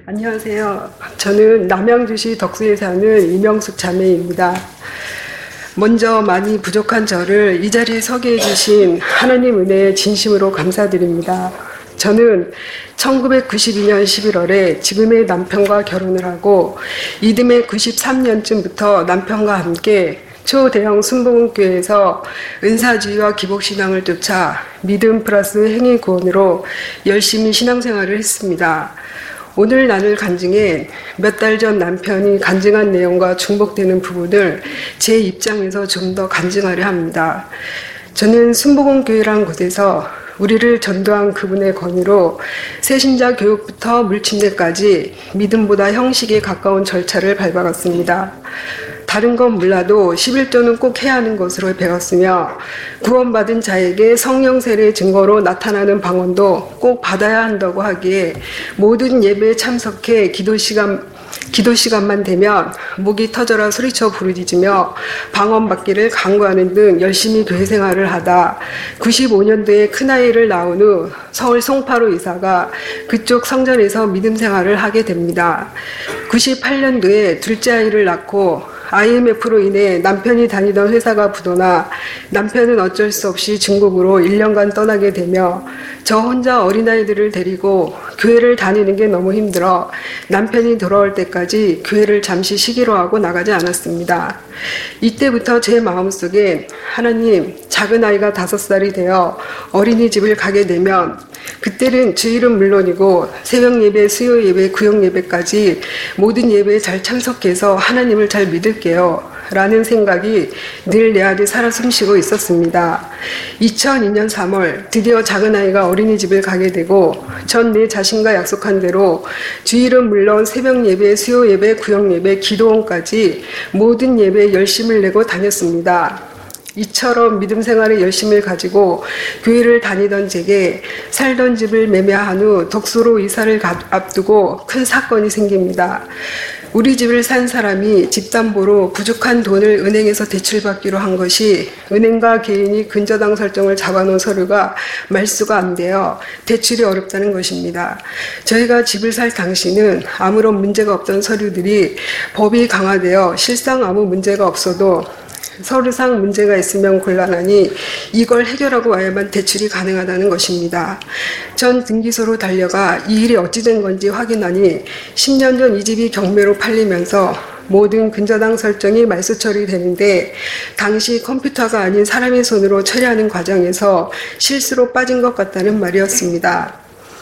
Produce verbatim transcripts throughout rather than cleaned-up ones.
안녕하세요. 저는 남양주시 덕수에 사는 이명숙 자매입니다. 먼저 많이 부족한 저를 이 자리에 서게 해주신 하나님 은혜에 진심으로 감사드립니다. 저는 천구백구십이 년 십일월에 지금의 남편과 결혼을 하고 이듬해 구십삼 년쯤부터 남편과 함께 초대형 순복음교회에서 은사주의와 기복신앙을 쫓아 믿음 플러스 행위 구원으로 열심히 신앙생활을 했습니다. 오늘 나눌 간증에 몇 달 전 남편이 간증한 내용과 중복되는 부분을 제 입장에서 좀 더 간증하려 합니다. 저는 순복음교회란 곳에서 우리를 전도한 그분의 권위로 새신자 교육부터 물침례까지 믿음보다 형식에 가까운 절차를 밟아갔습니다. 다른 건 몰라도 십일조는 꼭 해야 하는 것으로 배웠으며 구원받은 자에게 성령 세례의 증거로 나타나는 방언도 꼭 받아야 한다고 하기에 모든 예배에 참석해 기도 시간 기도 시간만 되면 목이 터져라 소리쳐 부르짖으며 방언 받기를 간구하는 등 열심히 교회 생활을 하다 구십오 년도에 큰아이를 낳은 후 서울 송파로 이사가 그쪽 성전에서 믿음 생활을 하게 됩니다. 구십팔 년도에 둘째 아이를 낳고 아이엠에프로 인해 남편이 다니던 회사가 부도나 남편은 어쩔 수 없이 중국으로 일 년간 떠나게 되며 저 혼자 어린아이들을 데리고 교회를 다니는 게 너무 힘들어 남편이 돌아올 때까지 교회를 잠시 쉬기로 하고 나가지 않았습니다. 이때부터 제 마음속에 하나님, 작은 아이가 다섯 살이 되어 어린이집을 가게 되면 그때는 주일은 물론이고 새벽 예배, 수요 예배, 구역 예배까지 모든 예배에 잘 참석해서 하나님을 잘 믿을게요 라는 생각이 늘 내 안에 살아 숨쉬고 있었습니다. 이천이 년 삼월 드디어 작은 아이가 어린이집을 가게 되고 전 내 자신과 약속한 대로 주일은 물론 새벽 예배, 수요 예배, 구역 예배, 기도원까지 모든 예배에 열심을 내고 다녔습니다. 이처럼 믿음 생활에 열심을 가지고 교회를 다니던 제게 살던 집을 매매한 후 덕수로 이사를 앞두고 큰 사건이 생깁니다. 우리 집을 산 사람이 집담보로 부족한 돈을 은행에서 대출받기로 한 것이 은행과 개인이 근저당 설정을 잡아놓은 서류가 말수가 안 돼요. 대출이 어렵다는 것입니다. 저희가 집을 살 당시는 아무런 문제가 없던 서류들이 법이 강화되어 실상 아무 문제가 없어도 서류상 문제가 있으면 곤란하니 이걸 해결하고 와야만 대출이 가능하다는 것입니다. 전 등기소로 달려가 이 일이 어찌 된 건지 확인하니 십 년 전 이 집이 경매로 팔리면서 모든 근저당 설정이 말소 처리되는데 당시 컴퓨터가 아닌 사람의 손으로 처리하는 과정에서 실수로 빠진 것 같다는 말이었습니다.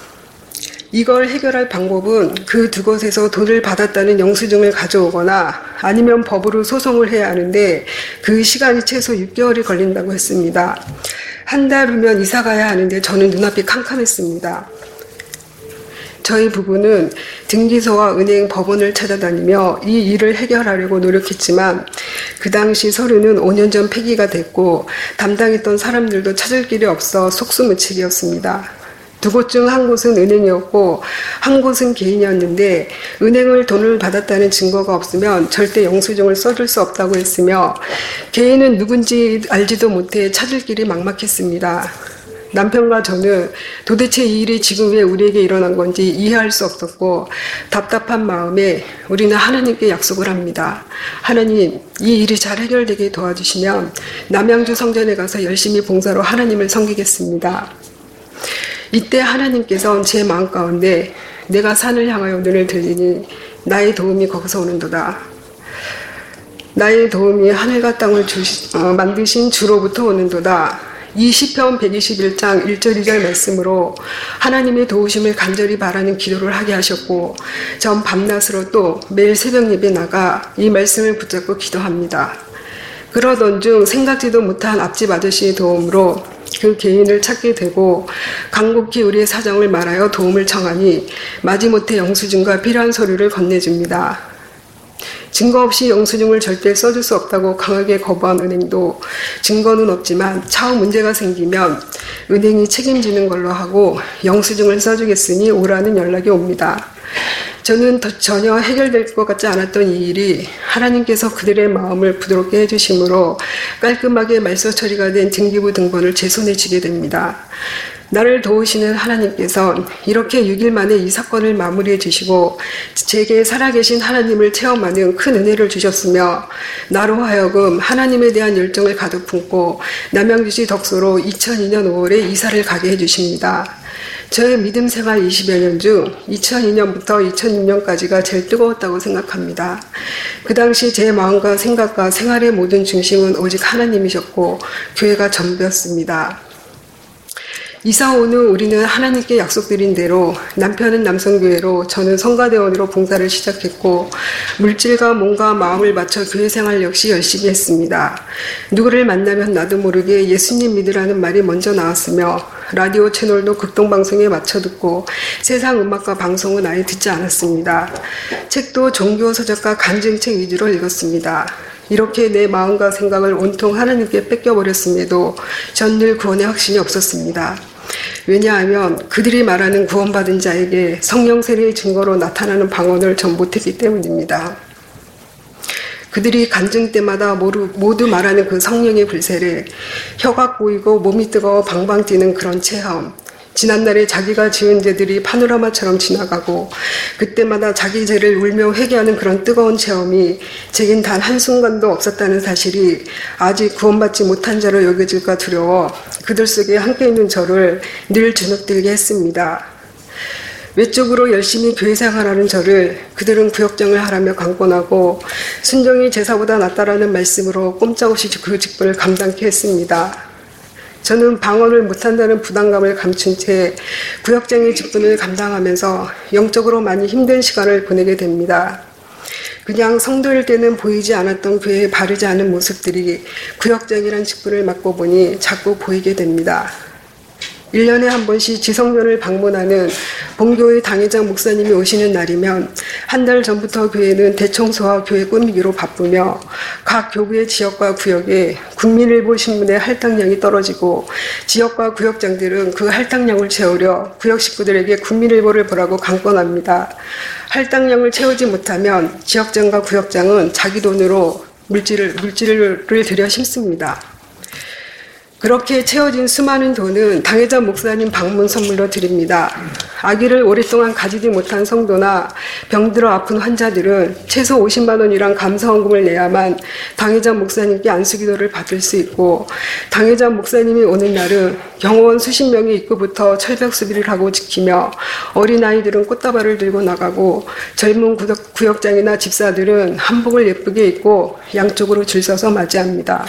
이걸 해결할 방법은 그 두 곳에서 돈을 받았다는 영수증을 가져오거나 아니면 법으로 소송을 해야 하는데 그 시간이 최소 육 개월이 걸린다고 했습니다. 한 달 후면 이사 가야 하는데 저는 눈앞이 캄캄했습니다. 저희 부부는 등기소와 은행, 법원을 찾아다니며 이 일을 해결하려고 노력했지만 그 당시 서류는 오 년 전 폐기가 됐고 담당했던 사람들도 찾을 길이 없어 속수무책이었습니다. 두 곳 중 한 곳은 은행이었고 한 곳은 개인이었는데 은행을 돈을 받았다는 증거가 없으면 절대 영수증을 써줄 수 없다고 했으며 개인은 누군지 알지도 못해 찾을 길이 막막했습니다. 남편과 저는 도대체 이 일이 지금 왜 우리에게 일어난 건지 이해할 수 없었고 답답한 마음에 우리는 하나님께 약속을 합니다. 하나님, 이 일이 잘 해결되게 도와주시면 남양주 성전에 가서 열심히 봉사로 하나님을 섬기겠습니다. 이때 하나님께서는 제 마음 가운데 내가 산을 향하여 눈을 들리니 나의 도움이 거기서 오는도다. 나의 도움이 하늘과 땅을 주시, 어, 만드신 주로부터 오는도다. 이 시편 백이십일 장 일 절 이 절 말씀으로 하나님의 도우심을 간절히 바라는 기도를 하게 하셨고 전 밤낮으로 또 매일 새벽 예배 나가 이 말씀을 붙잡고 기도합니다. 그러던 중 생각지도 못한 앞집 아저씨의 도움으로 그 개인을 찾게 되고 간곡히 우리의 사정을 말하여 도움을 청하니 마지못해 영수증과 필요한 서류를 건네줍니다. 증거 없이 영수증을 절대 써줄 수 없다고 강하게 거부한 은행도 증거는 없지만 차후 문제가 생기면 은행이 책임지는 걸로 하고 영수증을 써주겠으니 오라는 연락이 옵니다. 저는 전혀 해결될 것 같지 않았던 이 일이 하나님께서 그들의 마음을 부드럽게 해주심으로 깔끔하게 말소 처리가 된 등기부 등본을 제 손에 쥐게 됩니다. 나를 도우시는 하나님께서 이렇게 육 일 만에 이 사건을 마무리해 주시고 제게 살아계신 하나님을 체험하는 큰 은혜를 주셨으며 나로 하여금 하나님에 대한 열정을 가득 품고 남양주시 덕소로 이천이 년 오월에 이사를 가게 해주십니다. 저의 믿음 생활 이십여 년 중 이천이 년부터 이천육 년까지가 제일 뜨거웠다고 생각합니다. 그 당시 제 마음과 생각과 생활의 모든 중심은 오직 하나님이셨고 교회가 전부였습니다. 이사 온 후 우리는 하나님께 약속드린 대로 남편은 남성교회로 저는 성가대원으로 봉사를 시작했고 물질과 몸과 마음을 바쳐 교회 생활 역시 열심히 했습니다. 누구를 만나면 나도 모르게 예수님 믿으라는 말이 먼저 나왔으며 라디오 채널도 극동방송에 맞춰 듣고 세상 음악과 방송은 아예 듣지 않았습니다. 책도 종교서적과 간증책 위주로 읽었습니다. 이렇게 내 마음과 생각을 온통 하나님께 뺏겨버렸음에도 전 늘 구원의 확신이 없었습니다. 왜냐하면 그들이 말하는 구원받은 자에게 성령 세례의 증거로 나타나는 방언을 전 못했기 때문입니다. 그들이 간증 때마다 모두 말하는 그 성령의 불세례, 혀가 꼬이고 몸이 뜨거워 방방 뛰는 그런 체험, 지난날에 자기가 지은 죄들이 파노라마처럼 지나가고 그때마다 자기 죄를 울며 회개하는 그런 뜨거운 체험이 제겐 단 한순간도 없었다는 사실이 아직 구원받지 못한 자로 여겨질까 두려워 그들 속에 함께 있는 저를 늘 주눅들게 했습니다. 외적으로 열심히 교회 생활하는 저를 그들은 구역장을 하라며 강권하고 순종이 제사보다 낫다라는 말씀으로 꼼짝없이 그 직분을 감당케 했습니다. 저는 방언을 못한다는 부담감을 감춘 채 구역장의 직분을 감당하면서 영적으로 많이 힘든 시간을 보내게 됩니다. 그냥 성도일 때는 보이지 않았던 교회의 바르지 않은 모습들이 구역장이란 직분을 맡고 보니 자꾸 보이게 됩니다. 일 년에 한 번씩 지성전을 방문하는 본교의 당회장 목사님이 오시는 날이면 한 달 전부터 교회는 대청소와 교회 꾸미기로 바쁘며 각 교구의 지역과 구역에 국민일보 신문의 할당량이 떨어지고 지역과 구역장들은 그 할당량을 채우려 구역 식구들에게 국민일보를 보라고 강권합니다. 할당량을 채우지 못하면 지역장과 구역장은 자기 돈으로 물질을, 물질을 들여 심습니다. 그렇게 채워진 수많은 돈은 당회장 목사님 방문 선물로 드립니다. 아기를 오랫동안 가지지 못한 성도나 병들어 아픈 환자들은 최소 오십만 원이란 감사원금을 내야만 당회장 목사님께 안수기도를 받을 수 있고 당회장 목사님이 오는 날은 경호원 수십 명이 입구부터 철벽 수비를 하고 지키며 어린아이들은 꽃다발을 들고 나가고 젊은 구역, 구역장이나 집사들은 한복을 예쁘게 입고 양쪽으로 줄 서서 맞이합니다.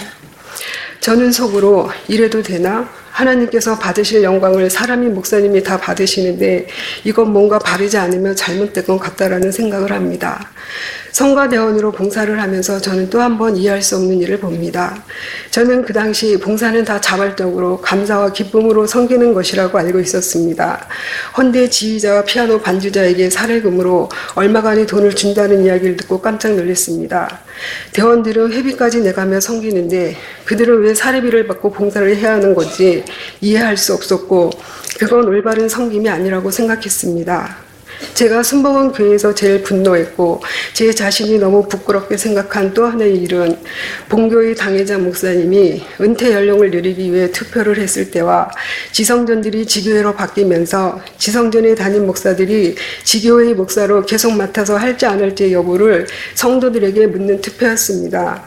저는 속으로 이래도 되나? 하나님께서 받으실 영광을 사람이 목사님이 다 받으시는데 이건 뭔가 바르지 않으면 잘못된 것 같다라는 생각을 합니다. 성가대원으로 봉사를 하면서 저는 또 한 번 이해할 수 없는 일을 봅니다. 저는 그 당시 봉사는 다 자발적으로 감사와 기쁨으로 섬기는 것이라고 알고 있었습니다. 헌데 지휘자와 피아노 반주자에게 사례금으로 얼마간의 돈을 준다는 이야기를 듣고 깜짝 놀랐습니다. 대원들은 회비까지 내가며 섬기는데 그들은 왜 사례비를 받고 봉사를 해야 하는 건지 이해할 수 없었고 그건 올바른 섬김이 아니라고 생각했습니다. 제가 순복음 교회에서 제일 분노했고 제 자신이 너무 부끄럽게 생각한 또 하나의 일은 본교의 당회장 목사님이 은퇴 연령을 누리기 위해 투표를 했을 때와 지성전들이 지교회로 바뀌면서 지성전의 담임 목사들이 지교회의 목사로 계속 맡아서 할지 안 할지 여부를 성도들에게 묻는 투표였습니다.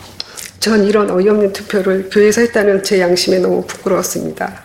전 이런 어이없는 투표를 교회에서 했다는 제 양심에 너무 부끄러웠습니다.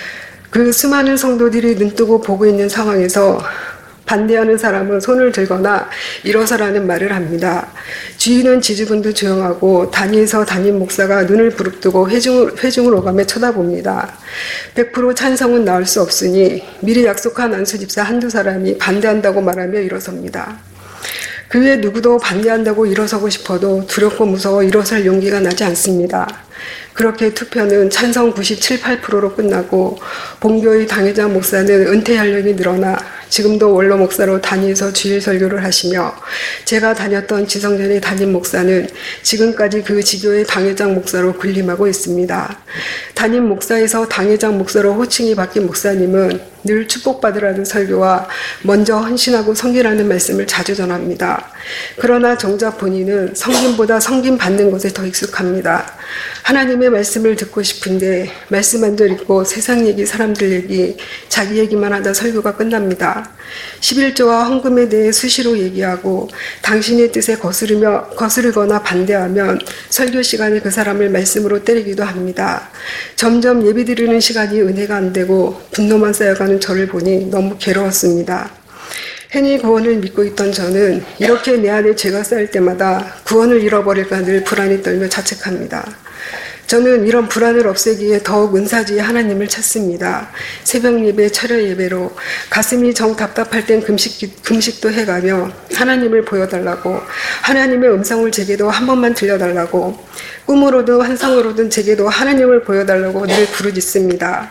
그 수많은 성도들이 눈뜨고 보고 있는 상황에서 반대하는 사람은 손을 들거나 일어서라는 말을 합니다. 주인은 지지군도 조용하고 단위에서 담임 목사가 눈을 부릅뜨고 회중을, 회중을 오가며 쳐다봅니다. 백 퍼센트 찬성은 나올 수 없으니 미리 약속한 안수집사 한두 사람이 반대한다고 말하며 일어섭니다. 그 외 누구도 반대한다고 일어서고 싶어도 두렵고 무서워 일어설 용기가 나지 않습니다. 그렇게 투표는 찬성 구십칠, 팔 퍼센트로 끝나고 본교의 당회장 목사는 은퇴 연령이 늘어나 지금도 원로 목사로 단위에서 주일 설교를 하시며 제가 다녔던 지성전의 담임 목사는 지금까지 그 지교의 당회장 목사로 군림하고 있습니다. 담임 목사에서 당회장 목사로 호칭이 바뀐 목사님은 늘 축복받으라는 설교와 먼저 헌신하고 섬기라는 말씀을 자주 전합니다. 그러나 정작 본인은 섬김보다 섬김 받는 것에 더 익숙합니다. 하나님 하나님의 말씀을 듣고 싶은데 말씀 한 절 읽고 세상 얘기, 사람들 얘기, 자기 얘기만 하다 설교가 끝납니다. 십일조와 헌금에 대해 수시로 얘기하고 당신의 뜻에 거스르며 거스르거나 반대하면 설교 시간에 그 사람을 말씀으로 때리기도 합니다. 점점 예배 드리는 시간이 은혜가 안 되고 분노만 쌓여가는 저를 보니 너무 괴로웠습니다. 행위 구원을 믿고 있던 저는 이렇게 내 안에 죄가 쌓일 때마다 구원을 잃어버릴까 늘 불안이 떨며 자책합니다. 저는 이런 불안을 없애기에 더욱 은사지에 하나님을 찾습니다. 새벽 예배, 철야 예배로 가슴이 정 답답할 땐 금식, 금식도 해가며 하나님을 보여달라고, 하나님의 음성을 제게도 한 번만 들려달라고, 꿈으로든 환상으로든 제게도 하나님을 보여달라고 늘 부르짖습니다.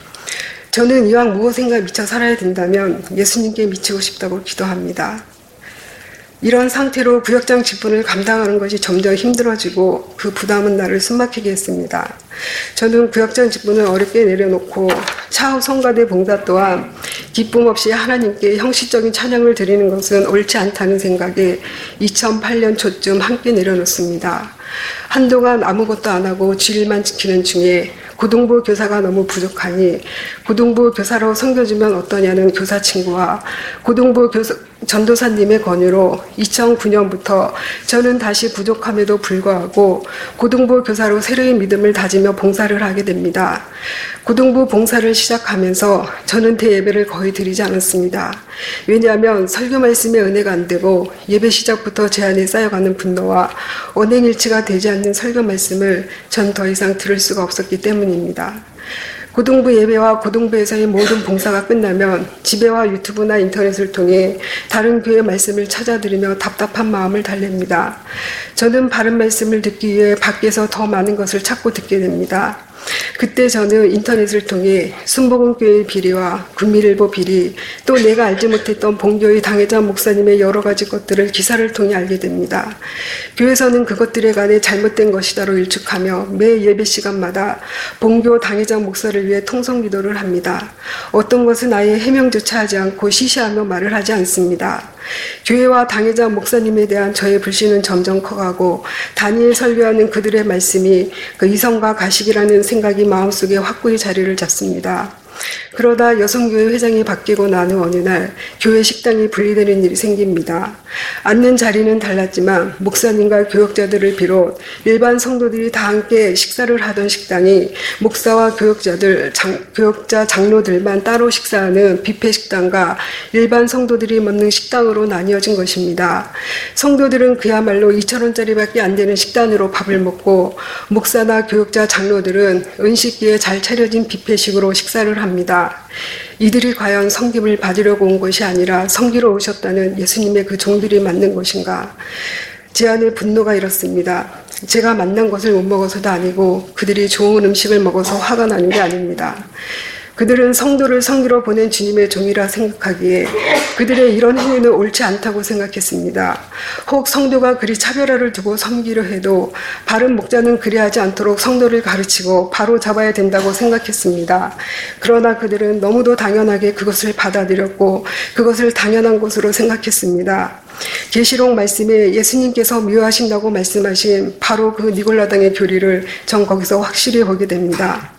저는 이왕 무엇인가 미쳐 살아야 된다면 예수님께 미치고 싶다고 기도합니다. 이런 상태로 구역장 직분을 감당하는 것이 점점 힘들어지고 그 부담은 나를 숨막히게 했습니다. 저는 구역장 직분을 어렵게 내려놓고 차후 성가대 봉사 또한 기쁨 없이 하나님께 형식적인 찬양을 드리는 것은 옳지 않다는 생각에 이천팔년 초쯤 함께 내려놓습니다. 한동안 아무것도 안 하고 주일만 지키는 중에 고등부 교사가 너무 부족하니 고등부 교사로 섬겨주면 어떠냐는 교사 친구와 고등부 교사, 전도사님의 권유로 이천구년부터 저는 다시 부족함에도 불구하고 고등부 교사로 새로운 믿음을 다지며 봉사를 하게 됩니다. 고등부 봉사를 시작하면서 저는 대예배를 거의 드리지 않았습니다. 왜냐하면 설교 말씀의 은혜가 안 되고 예배 시작부터 제 안에 쌓여가는 분노와 언행일치가 되지 않는 설교 말씀을 전 더 이상 들을 수가 없었기 때문입니다. 고등부 예배와 고등부에서의 모든 봉사가 끝나면 집에와 유튜브나 인터넷을 통해 다른 교회 말씀을 찾아들으며 답답한 마음을 달랩니다. 저는 바른 말씀을 듣기 위해 밖에서 더 많은 것을 찾고 듣게 됩니다. 그때 저는 인터넷을 통해 순복음교회의 비리와 군민일보 비리, 또 내가 알지 못했던 본교의 당회자 목사님의 여러 가지 것들을 기사를 통해 알게 됩니다. 교회에서는 그것들에 관해 잘못된 것이다로 일축하며 매 예배 시간마다 본교 당회자 목사를 위해 통성 기도를 합니다. 어떤 것은 아예 해명조차 하지 않고 시시하며 말을 하지 않습니다. 교회와 당회자 목사님에 대한 저의 불신은 점점 커가고 단위에 설교하는 그들의 말씀이 그 이성과 가식이라는 생각이 마음속에 확고히 자리를 잡습니다. 그러다 여성교회 회장이 바뀌고 난 후 어느 날 교회 식당이 분리되는 일이 생깁니다. 앉는 자리는 달랐지만 목사님과 교역자들을 비롯 일반 성도들이 다 함께 식사를 하던 식당이 목사와 교역자들, 장, 교역자 장로들만 따로 식사하는 뷔페 식당과 일반 성도들이 먹는 식당으로 나뉘어진 것입니다. 성도들은 그야말로 이천 원짜리밖에 안 되는 식단으로 밥을 먹고 목사나 교역자 장로들은 은식기에 잘 차려진 뷔페식으로 식사를 합니다. 이들이 과연 섬김을 받으려고 온 것이 아니라 섬기러 오셨다는 예수님의 그 종들이 맞는 것인가? 제 안에 분노가 일었습니다. 제가 만난 것을 못 먹어서도 아니고 그들이 좋은 음식을 먹어서 화가 나는 게 아닙니다. 그들은 성도를 섬기러 보낸 주님의 종이라 생각하기에 그들의 이런 행위는 옳지 않다고 생각했습니다. 혹 성도가 그리 차별화를 두고 섬기려 해도 바른 목자는 그리하지 않도록 성도를 가르치고 바로 잡아야 된다고 생각했습니다. 그러나 그들은 너무도 당연하게 그것을 받아들였고 그것을 당연한 것으로 생각했습니다. 계시록 말씀에 예수님께서 미워하신다고 말씀하신 바로 그 니골라당의 교리를 전 거기서 확실히 보게 됩니다.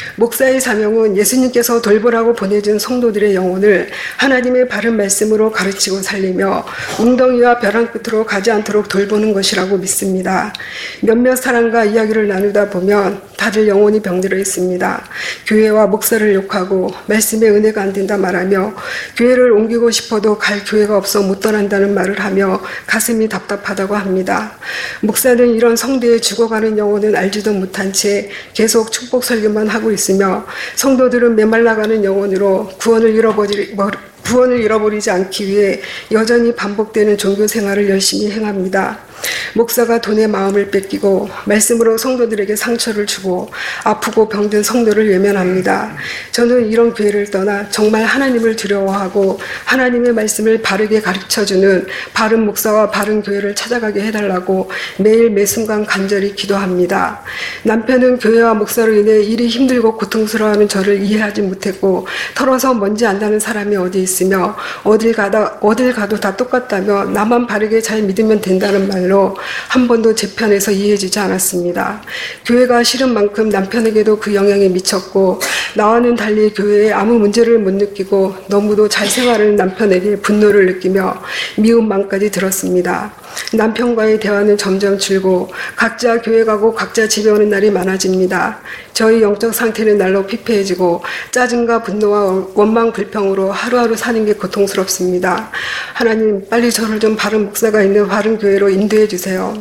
목사의 사명은 예수님께서 돌보라고 보내준 성도들의 영혼을 하나님의 바른 말씀으로 가르치고 살리며 웅덩이와 벼랑 끝으로 가지 않도록 돌보는 것이라고 믿습니다. 몇몇 사람과 이야기를 나누다 보면 다들 영혼이 병들어 있습니다. 교회와 목사를 욕하고 말씀의 은혜가 안 된다 말하며 교회를 옮기고 싶어도 갈 교회가 없어 못 떠난다는 말을 하며 가슴이 답답하다고 합니다. 목사는 이런 성도의 죽어가는 영혼은 알지도 못한 채 계속 축복 설교만 하고 있으며 성도들은 메말라가는 영혼으로 구원을 잃어버리, 구원을 잃어버리지 않기 위해 여전히 반복되는 종교 생활을 열심히 행합니다. 목사가 돈에 마음을 뺏기고 말씀으로 성도들에게 상처를 주고 아프고 병든 성도를 외면합니다. 저는 이런 교회를 떠나 정말 하나님을 두려워하고 하나님의 말씀을 바르게 가르쳐주는 바른 목사와 바른 교회를 찾아가게 해달라고 매일 매순간 간절히 기도합니다. 남편은 교회와 목사로 인해 일이 힘들고 고통스러워하는 저를 이해하지 못했고 털어서 뭔지 안다는 사람이 어디 있으며 어딜 가다 어딜 가도 다 똑같다며 나만 바르게 잘 믿으면 된다는 말 말로 한 번도 제 편에서 이해해주지 않았습니다. 교회가 싫은 만큼 남편에게도 그 영향이 미쳤고 나와는 달리 교회에 아무 문제를 못 느끼고 너무도 잘 생활하는 남편에게 분노를 느끼며 미움만까지 들었습니다. 남편과의 대화는 점점 줄고 각자 교회 가고 각자 집에 오는 날이 많아집니다. 저희 영적 상태는 날로 피폐해지고 짜증과 분노와 원망 불평으로 하루하루 사는 게 고통스럽습니다. 하나님, 빨리 저를 좀 바른 목사가 있는 바른 교회로 인도해 주세요.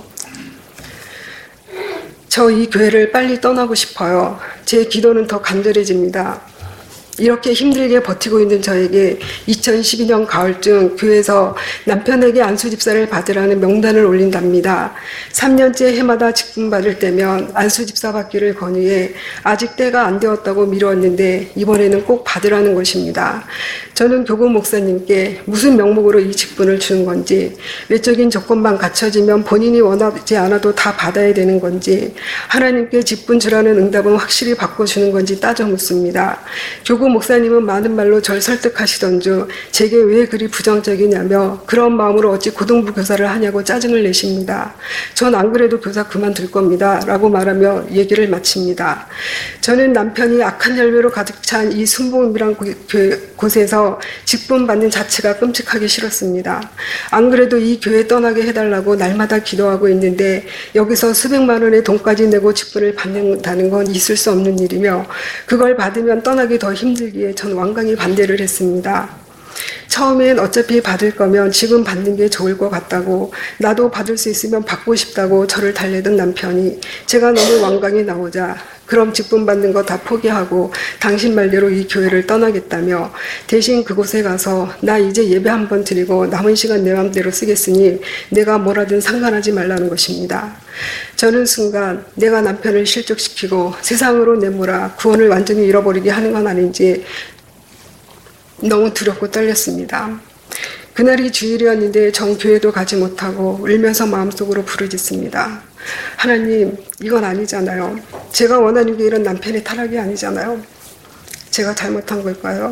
저 이 교회를 빨리 떠나고 싶어요. 제 기도는 더 간절해집니다. 이렇게 힘들게 버티고 있는 저에게 이천십이 년 가을쯤 교회에서 남편에게 안수집사를 받으라는 명단을 올린답니다. 삼 년째 해마다 직분 받을 때면 안수집사 받기를 권유해 아직 때가 안 되었다고 미뤘는데 이번에는 꼭 받으라는 것입니다. 저는 교구 목사님께 무슨 명목으로 이 직분을 주는 건지, 외적인 조건만 갖춰지면 본인이 원하지 않아도 다 받아야 되는 건지, 하나님께 직분 주라는 응답은 확실히 바꿔주는 건지 따져 묻습니다. 교구 목사님은 많은 말로 절 설득하시던 중 제게 왜 그리 부정적이냐며 그런 마음으로 어찌 고등부 교사를 하냐고 짜증을 내십니다. 전 안 그래도 교사 그만둘 겁니다 라고 말하며 얘기를 마칩니다. 저는 남편이 악한 열매로 가득 찬 이 순복음이란 곳에서 직분 받는 자체가 끔찍하게 싫었습니다. 안 그래도 이 교회 떠나게 해달라고 날마다 기도하고 있는데 여기서 수백만 원의 돈까지 내고 직분을 받는다는 건 있을 수 없는 일이며 그걸 받으면 떠나기 더 힘들기에 전 완강히 반대를 했습니다. 처음엔 어차피 받을 거면 지금 받는 게 좋을 것 같다고, 나도 받을 수 있으면 받고 싶다고 저를 달래던 남편이 제가 너무 완강히 나오자 그럼 직분 받는 거 다 포기하고 당신 말대로 이 교회를 떠나겠다며 대신 그곳에 가서 나 이제 예배 한번 드리고 남은 시간 내 맘대로 쓰겠으니 내가 뭐라든 상관하지 말라는 것입니다. 저는 순간 내가 남편을 실족시키고 세상으로 내몰아 구원을 완전히 잃어버리게 하는 건 아닌지 너무 두렵고 떨렸습니다. 그날이 주일이었는데 전 교회도 가지 못하고 울면서 마음속으로 부르짖습니다. 하나님, 이건 아니잖아요. 제가 원하는 게 이런 남편의 타락이 아니잖아요. 제가 잘못한 걸까요?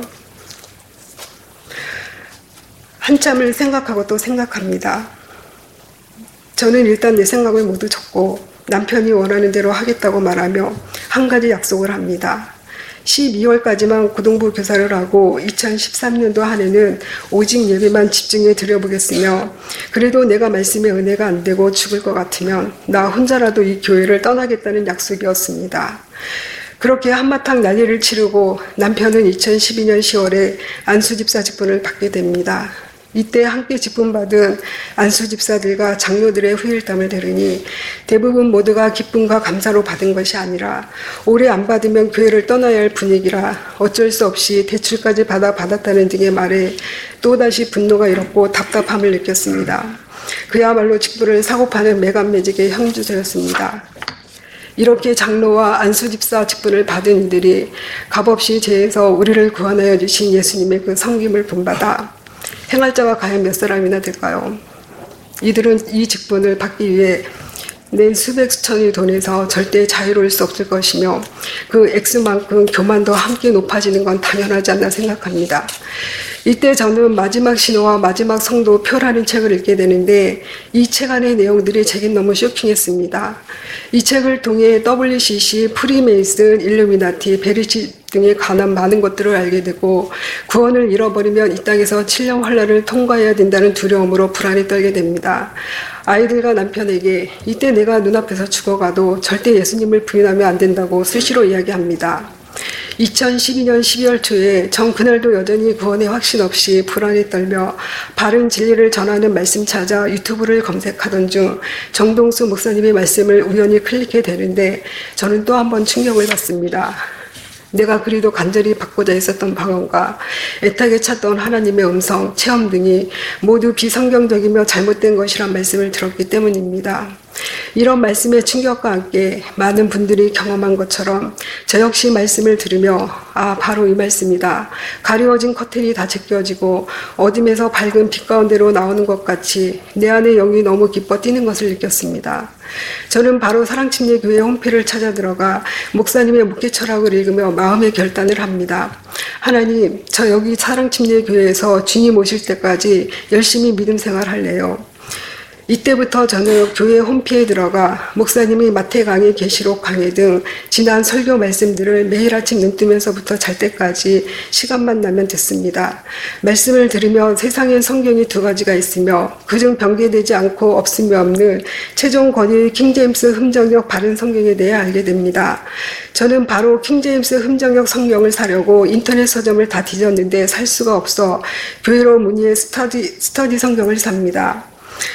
한참을 생각하고 또 생각합니다. 저는 일단 내 생각을 모두 적고 남편이 원하는 대로 하겠다고 말하며 한 가지 약속을 합니다. 십이월까지만 고등부 교사를 하고 이천십삼 년도 한 해는 오직 예배만 집중해 드려보겠으며 그래도 내가 말씀에 은혜가 안 되고 죽을 것 같으면 나 혼자라도 이 교회를 떠나겠다는 약속이었습니다. 그렇게 한바탕 난리를 치르고 남편은 이천십이 년 시월에 안수집사 직분을 받게 됩니다. 이때 함께 직분받은 안수집사들과 장로들의 후일담을 들으니 대부분 모두가 기쁨과 감사로 받은 것이 아니라 오래 안 받으면 교회를 떠나야 할 분위기라 어쩔 수 없이 대출까지 받아 받았다는 등의 말에 또다시 분노가 일었고 답답함을 느꼈습니다. 그야말로 직분을 사고파는 매간매직의 형주소였습니다. 이렇게 장로와 안수집사 직분을 받은 이들이 값없이 죄에서 우리를 구원하여 주신 예수님의 그 섬김을 본받아 행할 자가 과연 몇 사람이나 될까요? 이들은 이 직분을 받기 위해 낸 수백 수천의 돈에서 절대 자유로울 수 없을 것이며 그 액수만큼 교만도 함께 높아지는 건 당연하지 않나 생각합니다. 이때 저는 마지막 신호와 마지막 성도 표라는 책을 읽게 되는데 이 책 안의 내용들이 제겐 너무 쇼킹했습니다. 이 책을 통해 더블유씨씨, 프리메이슨, 일루미나티, 베리치 등에 관한 많은 것들을 알게 되고 구원을 잃어버리면 이 땅에서 칠 년 환란을 통과해야 된다는 두려움으로 불안에 떨게 됩니다. 아이들과 남편에게 이때 내가 눈앞에서 죽어가도 절대 예수님을 부인하면 안 된다고 수시로 이야기합니다. 이천십이 년 십이월 초에 전 그날도 여전히 구원의 확신 없이 불안에 떨며 바른 진리를 전하는 말씀 찾아 유튜브를 검색하던 중 정동수 목사님의 말씀을 우연히 클릭해 되는데 저는 또 한 번 충격을 받습니다. 내가 그리도 간절히 받고자 했었던 방언과 애타게 찾던 하나님의 음성, 체험 등이 모두 비성경적이며 잘못된 것이란 말씀을 들었기 때문입니다. 이런 말씀의 충격과 함께 많은 분들이 경험한 것처럼 저 역시 말씀을 들으며 아 바로 이 말씀이다. 가리워진 커튼이 다 제껴지고 어둠에서 밝은 빛 가운데로 나오는 것 같이 내 안의 영이 너무 기뻐 뛰는 것을 느꼈습니다. 저는 바로 사랑침례교회 홈페이지를 찾아 들어가 목사님의 목회 철학을 읽으며 마음의 결단을 합니다. 하나님, 저 여기 사랑침례교회에서 주님 오실 때까지 열심히 믿음 생활할래요. 이때부터 저는 교회 홈피에 들어가 목사님이 마태강의, 계시록 강의 등 지난 설교 말씀들을 매일 아침 눈뜨면서부터 잘 때까지 시간만 나면 듣습니다. 말씀을 들으며 세상엔 성경이 두 가지가 있으며 그중 변개되지 않고 없으며 없는 최종 권위의 킹제임스 흠정역 바른 성경에 대해 알게 됩니다. 저는 바로 킹제임스 흠정역 성경을 사려고 인터넷 서점을 다 뒤졌는데 살 수가 없어 교회로 문의해 스터디, 스터디 성경을 삽니다.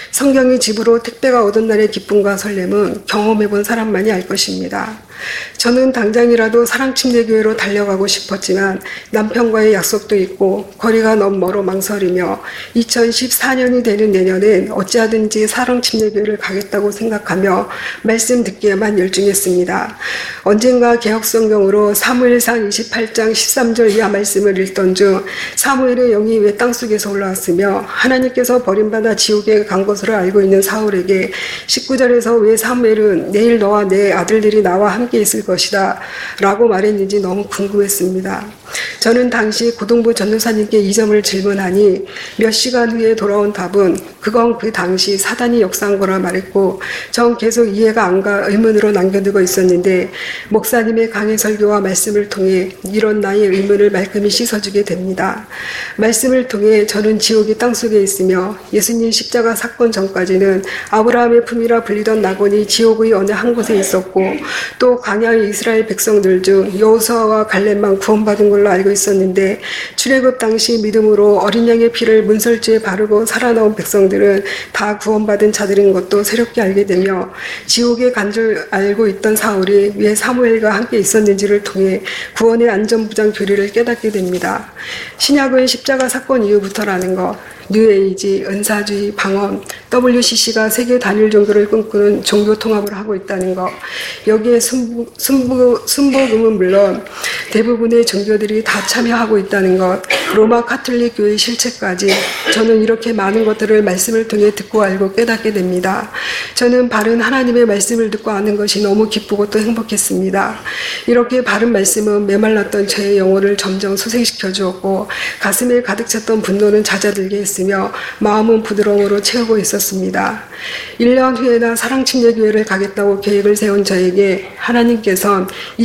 성경이 집으로 택배가 오던 날의 기쁨과 설렘은 경험해본 사람만이 알 것입니다. 저는 당장이라도 사랑침례교회로 달려가고 싶었지만 남편과의 약속도 있고 거리가 너무 멀어 망설이며 이천십사 년이 되는 내년엔 어찌하든지 사랑침례교회를 가겠다고 생각하며 말씀 듣기에만 열중했습니다. 언젠가 개혁성경으로 사무엘상 이십팔 장 십삼 절 이하 말씀을 읽던 중 사무엘의 영이 왜 땅속에서 올라왔으며 하나님께서 버림받아 지옥에 간 것으로 알고 있는 사울에게 십구 절에서 왜 사무엘은 내일 너와 내 아들들이 나와 함께 있을 것이다 라고 말했는지 너무 궁금했습니다. 저는 당시 고등부 전도사님께 이 점을 질문하니 몇 시간 후에 돌아온 답은 그건 그 당시 사단이 역사한 거라 말했고 전 계속 이해가 안 가 의문으로 남겨두고 있었는데 목사님의 강의 설교와 말씀을 통해 이런 나의 의문을 말끔히 씻어주게 됩니다. 말씀을 통해 저는 지옥이 땅속에 있으며 예수님 십자가 사건 전까지는 아브라함의 품이라 불리던 나곤이 지옥의 어느 한 곳에 있었고 또 광야의 이스라엘 백성들 중 여호수아와 갈렙만 구원받은 걸로 알고 있었는데 출애굽 당시 믿음으로 어린 양의 피를 문설주에 바르고 살아나온 백성들은 다 구원받은 자들인 것도 새롭게 알게 되며 지옥에 간 줄 알고 있던 사울이 왜 사무엘과 함께 있었는지를 통해 구원의 안전부장 교리를 깨닫게 됩니다. 신약의 십자가 사건 이후부터라는 것, 뉴에이지, 은사주의, 방언, 더블유씨씨가 세계 단일 종교를 꿈꾸는 종교 통합을 하고 있다는 것, 여기에 순부, 순부, 순복음은 물론 대부분의 종교들이 다 참여하고 있다는 것, 로마 카톨릭 교회 실체까지 저는 이렇게 많은 것들을 말씀을 통해 듣고 알고 깨닫게 됩니다. 저는 바른 하나님의 말씀을 듣고 아는 것이 너무 기쁘고 또 행복했습니다. 이렇게 바른 말씀은 메말랐던 저의 영혼을 점점 소생시켜 주었고 가슴에 가득 찼던 분노는 잦아들게 했으며 마음은 부드러움으로 채우고 있었습니다. 일 년 후에나 사랑침례교회를 가겠다고 계획을 세운 저에게 하나님께서는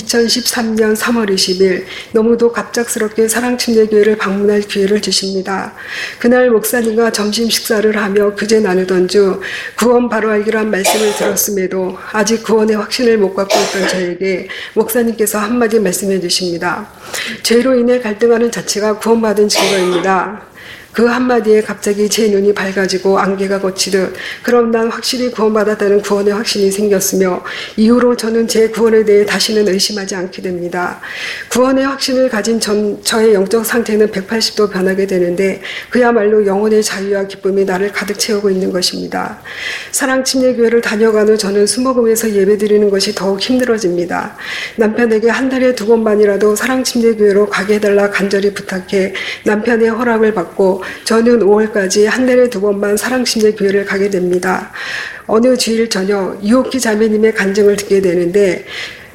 이천십삼 년 삼월 이십일 너무도 갑작스럽게 사랑침례교회를 방문할 기회를 주십니다. 그날 목사님과 점심 식사를 하며 교제 나누던 중 구원 바로 알기란 말씀을 들었음에도 아직 구원의 확신을 못 갖고 있던 저에게 목사님께서 한마디 말씀해 주십니다. 죄로 인해 갈등하는 자체가 구원받은 증거입니다. 그 한마디에 갑자기 제 눈이 밝아지고 안개가 걷히듯 그럼 난 확실히 구원받았다는 구원의 확신이 생겼으며 이후로 저는 제 구원에 대해 다시는 의심하지 않게 됩니다. 구원의 확신을 가진 전, 저의 영적 상태는 백팔십 도 변하게 되는데 그야말로 영혼의 자유와 기쁨이 나를 가득 채우고 있는 것입니다. 사랑침례교회를 다녀간 후 저는 수목음에서 예배드리는 것이 더욱 힘들어집니다. 남편에게 한 달에 두 번만이라도 사랑침례교회로 가게 해달라 간절히 부탁해 남편의 허락을 받고 저는 오월까지 한 달에 두 번만 사랑침례교회를 가게 됩니다. 어느 주일 저녁 유옥희 자매님의 간증을 듣게 되는데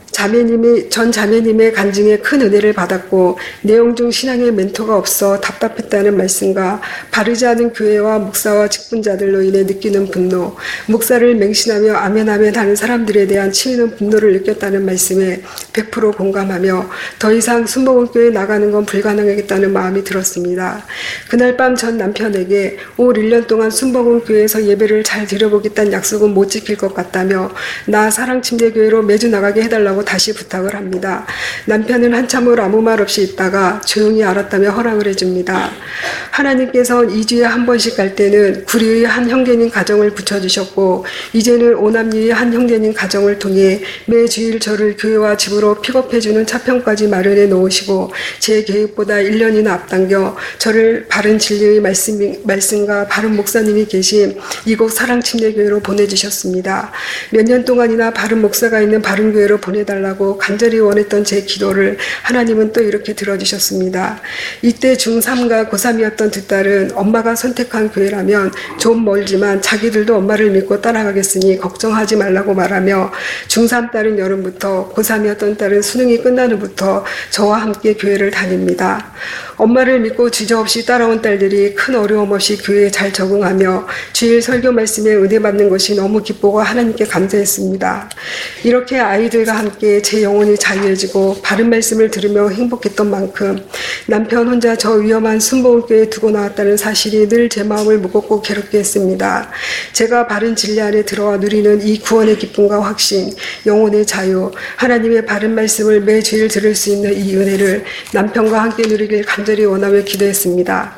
자매님이 전 자매님의 간증에 큰 은혜를 받았고 내용 중 신앙의 멘토가 없어 답답했다는 말씀과 바르지 않은 교회와 목사와 직분자들로 인해 느끼는 분노, 목사를 맹신하며 아멘 아멘 하는 사람들에 대한 치미는 분노를 느꼈다는 말씀에 백 퍼센트 공감하며 더 이상 순복음교회에 나가는 건 불가능하겠다는 마음이 들었습니다. 그날 밤 전 남편에게 올 일 년 동안 순복음교회에서 예배를 잘 드려보겠다는 약속은 못 지킬 것 같다며 나 사랑침례교회로 매주 나가게 해달라고 다시 부탁을 합니다. 남편은 한참을 아무 말 없이 있다가 조용히 알았다며 허락을 해줍니다. 하나님께서는 이 주에 한 번씩 갈 때는 구리의 한 형제님 가정을 붙여주셨고 이제는 오남리의 한 형제님 가정을 통해 매 주일 저를 교회와 집으로 픽업해주는 차편까지 마련해 놓으시고 제 계획보다 일 년이나 앞당겨 저를 바른 진리의 말씀, 말씀과 바른 목사님이 계신 이곳 사랑침례교회로 보내주셨습니다. 몇 년 동안이나 바른 목사가 있는 바른 교회로 보내달라고 간절히 원했던 제 기도를 하나님은 또 이렇게 들어주셨습니다. 이때 중삼과 고삼이었던 두 딸은 엄마가 선택한 교회라면 좀 멀지만 자기들도 엄마를 믿고 따라가겠으니 걱정하지 말라고 말하며 중삼 딸은 여름부터 고삼이었던 딸은 수능이 끝난 후부터 저와 함께 교회를 다닙니다. 엄마를 믿고 주저없이 따라온 딸들이 큰 어려움 없이 교회에 잘 적응하며 주일 설교 말씀에 은혜 받는 것이 너무 기쁘고 하나님께 감사했습니다. 이렇게 아이들과 함께 제 영혼이 자유해지고 바른 말씀을 들으며 행복했던 만큼 남편 혼자 저 위험한 순복음교회에 두고 나왔다는 사실이 늘 제 마음을 무겁고 괴롭게 했습니다. 제가 바른 진리 안에 들어와 누리는 이 구원의 기쁨과 확신, 영혼의 자유, 하나님의 바른 말씀을 매주일 들을 수 있는 이 은혜를 남편과 함께 누리길 간절히 원하며 기도했습니다.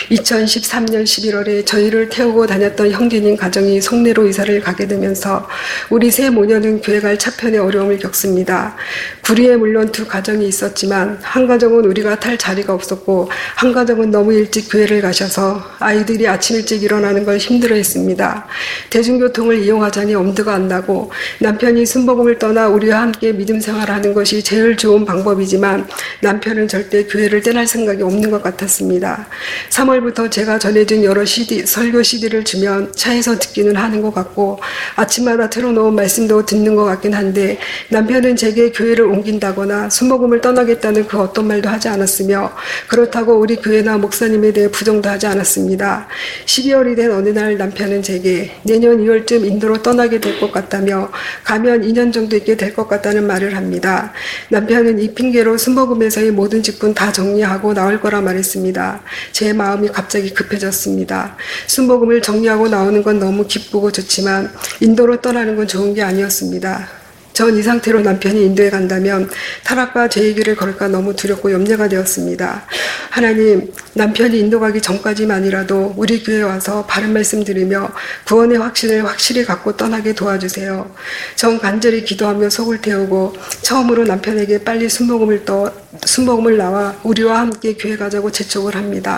이천십삼 년 십일월에 저희를 태우고 다녔던 형제님 가정이 송내로 이사를 가게 되면서 우리 세 모녀는 교회 갈 차편의 어려움을 겪습니다. 구리에 물론 두 가정이 있었지만 한 가정은 우리가 탈 자리가 없었고 한 가정은 너무 일찍 교회를 가셔서 아이들이 아침 일찍 일어나는 걸 힘들어했습니다. 대중교통을 이용하자니 엄두가 안 나고 남편이 순복음을 떠나 우리와 함께 믿음 생활하는 것이 제일 좋은 방법이지만 남편은 절대 교회를 떠날 생각이 없는 것 같았습니다. 삼월부터 제가 전해준 여러 씨디, 설교 씨디를 주면 차에서 듣기는 하는 것 같고 아침마다 틀어놓은 말씀도 듣는 것 같긴 한데 남편은 제게 교회를 옮긴다거나 순복음을 떠나겠다는 그 어떤 말도 하지 않았으며 그렇다고 우리 교회나 목사님에 대해 부정도 하지 않았습니다. 십이월이 된 어느 날 남편은 제게 내년 이월쯤 인도로 떠나게 될 것 같다며 가면 이 년 정도 있게 될 것 같다는 말을 합니다. 남편은 이 핑계로 순복음에서의 모든 직분 다 정리하고 나올 거라 말했습니다. 제 마음이 갑자기 급해졌습니다. 순복음을 정리하고 나오는 건 너무 기쁘고 좋지만 인도로 떠나는 건 좋은 게 아니었습니다. 전 이 상태로 남편이 인도에 간다면 타락과 죄의 길을 걸을까 너무 두렵고 염려가 되었습니다. 하나님, 남편이 인도 가기 전까지만이라도 우리 교회에 와서 바른 말씀 들으며 구원의 확신을 확실히 갖고 떠나게 도와주세요. 전 간절히 기도하며 속을 태우고 처음으로 남편에게 빨리 순복음을 떠 순복음을 나와 우리와 함께 교회 가자고 재촉을 합니다.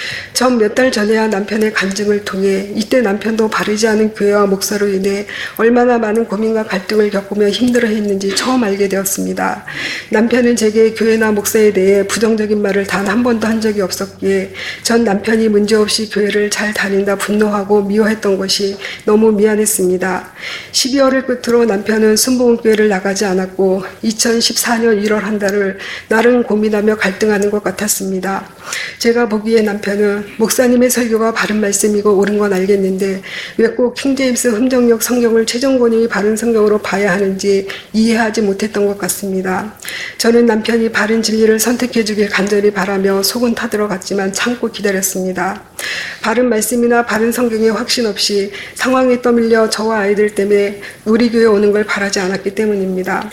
전 몇 달 전에야 남편의 간증을 통해 이때 남편도 바르지 않은 교회와 목사로 인해 얼마나 많은 고민과 갈등을 겪으며 힘들어했는지 처음 알게 되었습니다. 남편은 제게 교회나 목사에 대해 부정적인 말을 단 한 번도 한 적이 없었기에 전 남편이 문제없이 교회를 잘 다닌다 분노하고 미워했던 것이 너무 미안했습니다. 십이월을 끝으로 남편은 순복음교회를 나가지 않았고 이천십사 년 일월 한 달을 나름 고민하며 갈등하는 것 같았습니다. 제가 보기에 남편은 목사님의 설교가 바른 말씀이고 옳은 건 알겠는데 왜 꼭 킹제임스 흠정역 성경을 최종권이 바른 성경으로 봐야 하는지 이해하지 못했던 것 같습니다. 저는 남편이 바른 진리를 선택해 주길 간절히 바라며 속은 타들어갔지만 참고 기다렸습니다. 바른 말씀이나 바른 성경의 확신 없이 상황에 떠밀려 저와 아이들 때문에 우리 교회 오는 걸 바라지 않았기 때문입니다.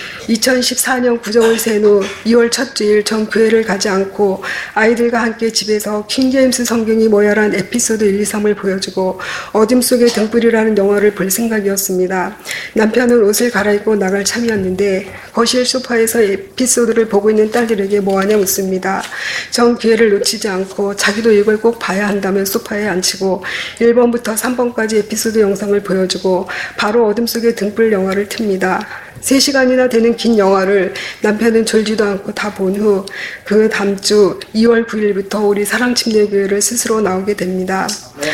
이천십사 년 구정을 센 후 이월 첫 주일 전 교회를 가지 않고 아이들과 함께 집에서 킹제임스 성경이 뭐야란 에피소드 일, 이, 삼을 보여주고 어둠 속의 등불이라는 영화를 볼 생각이었습니다. 남편은 옷을 갈아입고 나갈 참이었는데 거실 소파에서 에피소드를 보고 있는 딸들에게 뭐하냐 묻습니다. 전 기회를 놓치지 않고 자기도 이걸 꼭 봐야 한다면 소파에 앉히고 일 번부터 삼 번까지 에피소드 영상을 보여주고 바로 어둠 속의 등불 영화를 틉니다. 세 시간이나 되는 긴 영화를 남편은 졸지도 않고 다 본 후 그 다음 주 이월 구일부터 우리 사랑침례교회를 스스로 나오게 됩니다.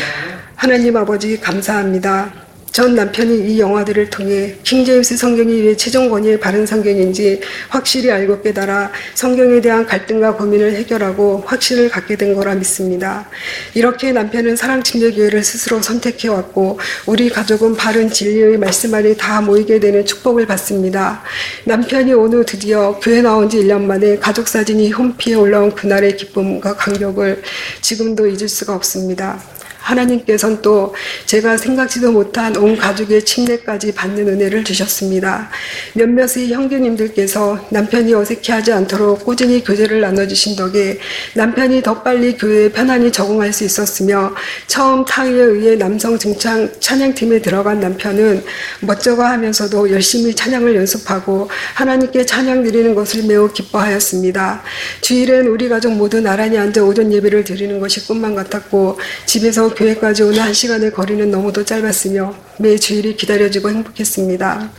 하나님 아버지 감사합니다. 전 남편이 이 영화들을 통해 킹제임스 성경이 왜 최종 권위의 바른 성경인지 확실히 알고 깨달아 성경에 대한 갈등과 고민을 해결하고 확신을 갖게 된 거라 믿습니다. 이렇게 남편은 사랑침례교회를 스스로 선택해왔고 우리 가족은 바른 진리의 말씀 안에 다 모이게 되는 축복을 받습니다. 남편이 오늘 드디어 교회 나온 지 일 년 만에 가족사진이 홈피에 올라온 그날의 기쁨과 감격을 지금도 잊을 수가 없습니다. 하나님께서는 또 제가 생각지도 못한 온 가족의 침례까지 받는 은혜를 주셨습니다. 몇몇의 형제님들께서 남편이 어색해하지 않도록 꾸준히 교제를 나눠주신 덕에 남편이 더 빨리 교회에 편안히 적응할 수 있었으며 처음 타의에 의해 남성 증창 찬양팀에 들어간 남편은 멋쩍어하면서도 열심히 찬양을 연습하고 하나님께 찬양 드리는 것을 매우 기뻐하였습니다. 주일엔 우리 가족 모두 나란히 앉아 오전 예배를 드리는 것이 꿈만 같았고 집에서 교회까지 오는 한 시간의 거리는 너무도 짧았으며 매 주일이 기다려지고 행복했습니다.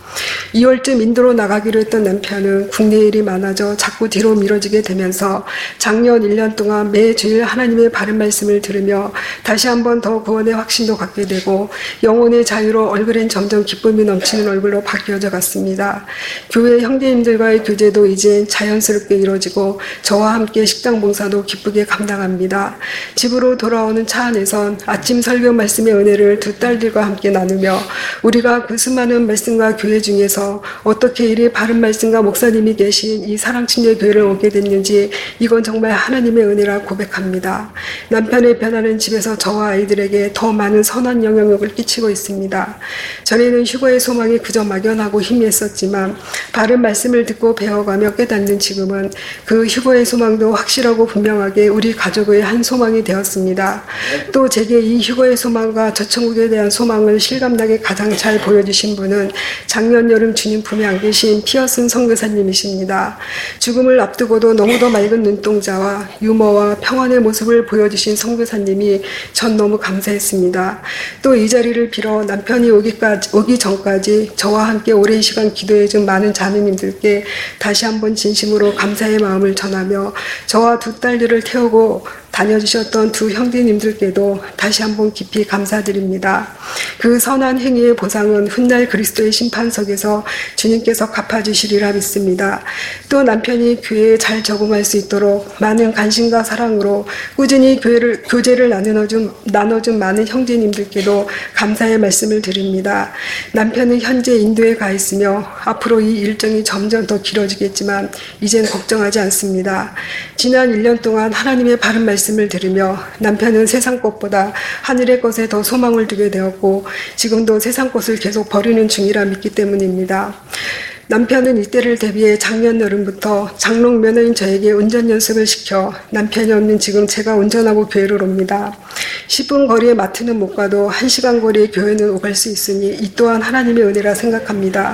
이월쯤 인도로 나가기로 했던 남편은 국내 일이 많아져 자꾸 뒤로 미뤄지게 되면서 작년 일 년 동안 매 주일 하나님의 바른 말씀을 들으며 다시 한번 더 구원의 확신도 갖게 되고 영혼의 자유로 얼굴엔 점점 기쁨이 넘치는 얼굴로 바뀌어져 갔습니다. 교회 형제님들과의 교제도 이제 자연스럽게 이루어지고 저와 함께 식당 봉사도 기쁘게 감당합니다. 집으로 돌아오는 차 안에선 아침 설교 말씀의 은혜를 두 딸들과 함께 나누며 우리가 그 수많은 말씀과 교회 중에서 어떻게 이리 바른 말씀과 목사님이 계신 이 사랑침례 교회를 오게 됐는지 이건 정말 하나님의 은혜라 고백합니다. 남편의 변화는 집에서 저와 아이들에게 더 많은 선한 영향력을 끼치고 있습니다. 전에는 휴거의 소망이 그저 막연하고 희미했었지만 바른 말씀을 듣고 배워가며 깨닫는 지금은 그 휴거의 소망도 확실하고 분명하게 우리 가족의 한 소망이 되었습니다. 또 제게 이 휴거의 소망과 저천국에 대한 소망을 실감나게 가장 잘 보여주신 분은 작년 여름 주님 품에 안 계신 피어슨 선교사님이십니다. 죽음을 앞두고도 너무도 맑은 눈동자와 유머와 평안의 모습을 보여주신 선교사님이 전 너무 감사했습니다. 또 이 자리를 빌어 남편이 오기까지, 오기 전까지 저와 함께 오랜 시간 기도해준 많은 자매님들께 다시 한번 진심으로 감사의 마음을 전하며 저와 두 딸들을 태우고 다녀주셨던 두 형제님들께도 다시 한번 깊이 감사드립니다. 그 선한 행위의 보상은 훗날 그리스도의 심판석에서 주님께서 갚아주시리라 믿습니다. 또 남편이 교회에 잘 적응할 수 있도록 많은 관심과 사랑으로 꾸준히 교회를, 교제를 나눠준, 나눠준 많은 형제님들께도 감사의 말씀을 드립니다. 남편은 현재 인도에 가 있으며 앞으로 이 일정이 점점 더 길어지겠지만 이젠 걱정하지 않습니다. 지난 일 년 동안 하나님의 바른 말씀 말씀을 들으며 남편은 세상 것보다 하늘의 것에 더 소망을 두게 되었고 지금도 세상 것을 계속 버리는 중이라 믿기 때문입니다. 남편은 이때를 대비해 작년 여름부터 장롱 면허인 저에게 운전 연습을 시켜 남편이 없는 지금 제가 운전하고 교회를 옵니다. 십 분 거리에 마트는 못 가도 한 시간 거리에 교회는 오갈 수 있으니 이 또한 하나님의 은혜라 생각합니다.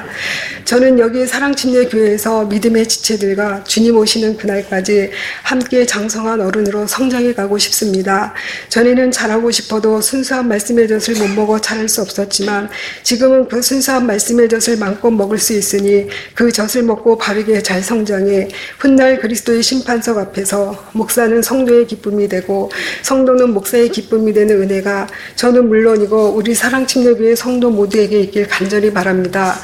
저는 여기 사랑침례 교회에서 믿음의 지체들과 주님 오시는 그날까지 함께 장성한 어른으로 성장해 가고 싶습니다. 전에는 잘하고 싶어도 순수한 말씀의 젖을 못 먹어 잘할 수 없었지만 지금은 그 순수한 말씀의 젖을 마음껏 먹을 수 있으니 그 젖을 먹고 바르게 잘 성장해 훗날 그리스도의 심판석 앞에서 목사는 성도의 기쁨이 되고 성도는 목사의 기쁨이 되는 은혜가 저는 물론이고 우리 사랑침례교회 성도 모두에게 있길 간절히 바랍니다.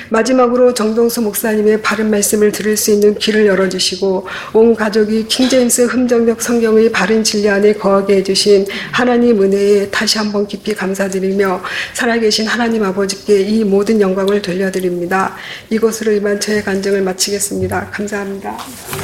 마지막으로 정동수 목사님의 바른 말씀을 들을 수 있는 귀를 열어주시고 온 가족이 킹제임스 흠정력 성경의 바른 진리 안에 거하게 해주신 하나님 은혜에 다시 한번 깊이 감사드리며 살아계신 하나님 아버지께 이 모든 영광을 돌려드립니다. 이것으로 이만 저의 간증을 마치겠습니다. 감사합니다.